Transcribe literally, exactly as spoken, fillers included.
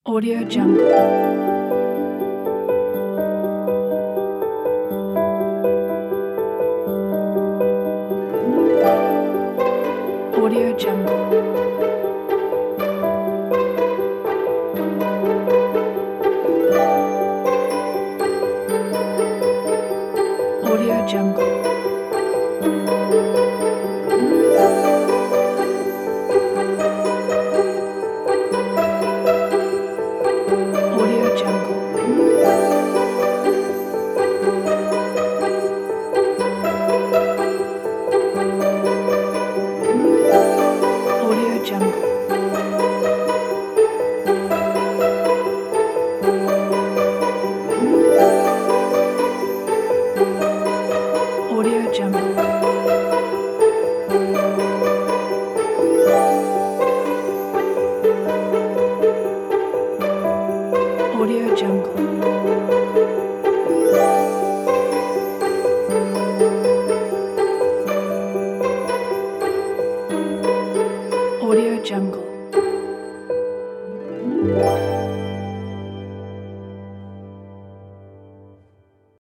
Audio Jungle. Audio Jungle. Audio Jungle. Audio Jungle. Audio Jungle. Audio Jungle. Audio Jungle. Audio Jungle.